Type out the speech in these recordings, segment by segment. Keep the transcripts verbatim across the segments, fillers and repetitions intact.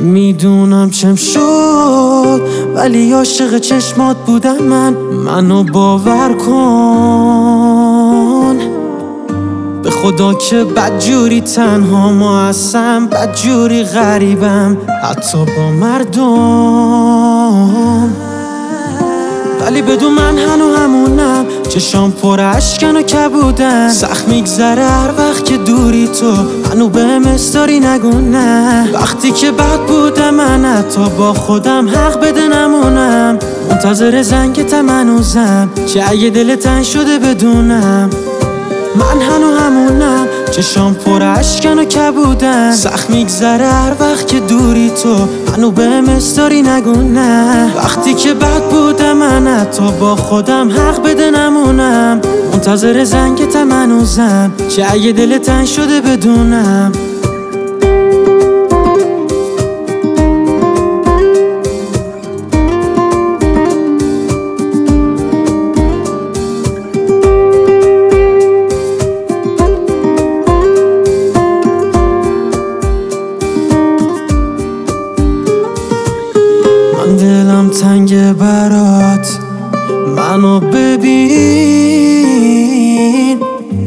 نمیدونم چم شد ولی عاشق چشمات بودم من. منو باور کن به خدا که بدجوری تنها ما هستم، بدجوری غریبم حتی با مردم. ولی بدون من هنو همونم، چشام پر اشکن و کبودن. سخت میگذره هر وقت که دوری تو، هنو بهم استاری نگو نه. وقتی که بد بودم من حتی با خودم حق بده نمونم. منتظر زنگتم هنوزم، چه اگه دل تنگ شده بدونم. من هنو همونم، چشام پر اشکن و کبودن. سخت میگذره هر وقت که دوری تو، هنو بهم استاری نگو نه. وقتی که بد بودم من حتی با خودم حق بده نمونم. منتظر زنگتم هنوزم، چه اگه دل تنگ شده بدونم. دلم تنگ برات، منو ببین.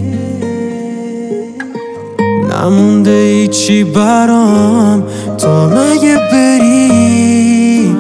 نمونده ایچی برام تو مگه بری.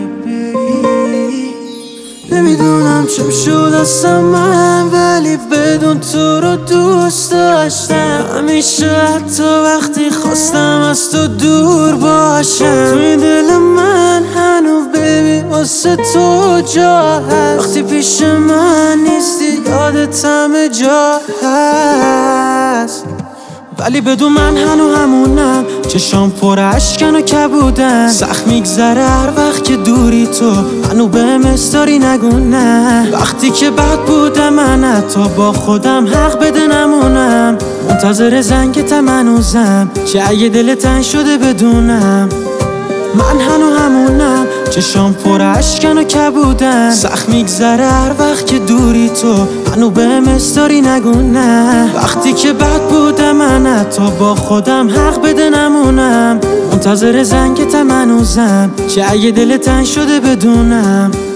نمیدونم چم شد اصلا من، ولی بدون تو رو دوست داشتم. همیشه حتی وقتی خواستم از تو دور باشم. توی دل من هنو ببین واسه تو جا هست. وقتی پیش من نیستی یادت همه جا هست. ولی بدون من هنو همونم، چشام پر اشکن و کبودن. سخت میگذره هر وقت که دوری تو، هنو بهم استاری نگو نه. وقتی که بد بودم من حتی با خودم حق بده نمونم. منتظر زنگتم هنوزم، چه اگه دل تنگ شده بدونم. من هنو همونم، چشام پر اشکن و کبودن. سخت میگذره هر وقت که دوری تو، هنو بهم استاری نگو نه. وقتی که بد بودم من حتی با خودم حق بده نمونم. منتظر زنگتم هنوزم، چه اگه دل تنگ شده بدونم.